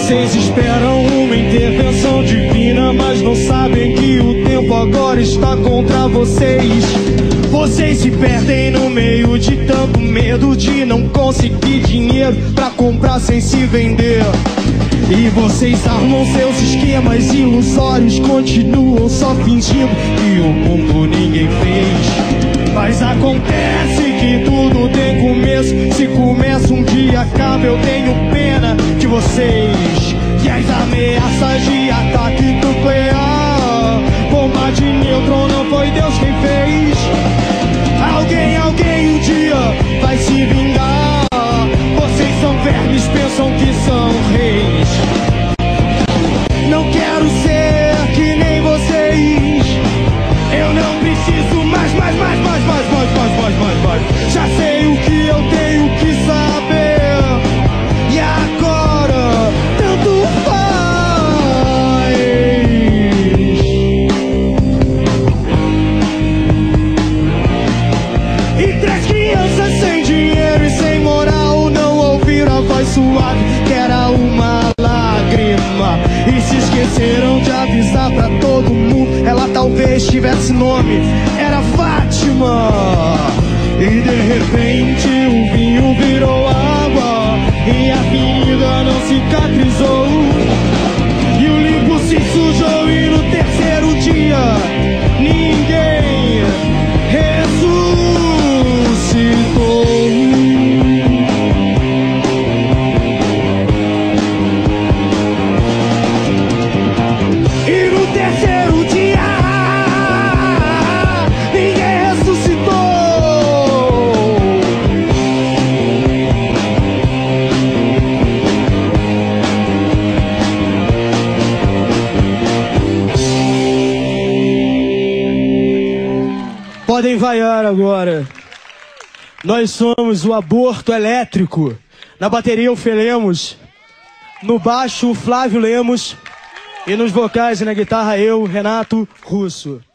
Vocês esperam uma intervenção divina, mas não sabem que o tempo agora está contra vocês. Vocês se perdem no meio de tanto medo de não conseguir dinheiro pra comprar sem se vender. E vocês armam seus esquemas ilusórios, continuam só fingindo que o mundo ninguém fez. Mas acontece que tudo tem começo. Se começa um dia, acaba. Eu tenho pena de vocês. E as ameaças de ataque nuclear, bomba de nêutron, não foi Deus quem fez. Alguém um dia vai se vingar. Vocês são vermes, pensam que são reis. Não quero ser que nem vocês. Eu não preciso mais. Já sei o que eu tenho que saber. E agora, tanto faz. E três crianças sem dinheiro e sem moral não ouviram a voz suave que era uma lágrima. E se esqueceram de avisar pra todo mundo. Ela talvez tivesse nome, era Fátima. E de repente o vinho virou água e a ferida não cicatrizou. E o limpo se sujou e no terceiro dia ninguém ressuscitou. E no terceiro dia ninguém ressuscitou. Podem vaiar agora. Nós somos o Aborto Elétrico. Na bateria o Fê Lemos, no baixo o Flávio Lemos e nos vocais e na guitarra eu, Renato Russo.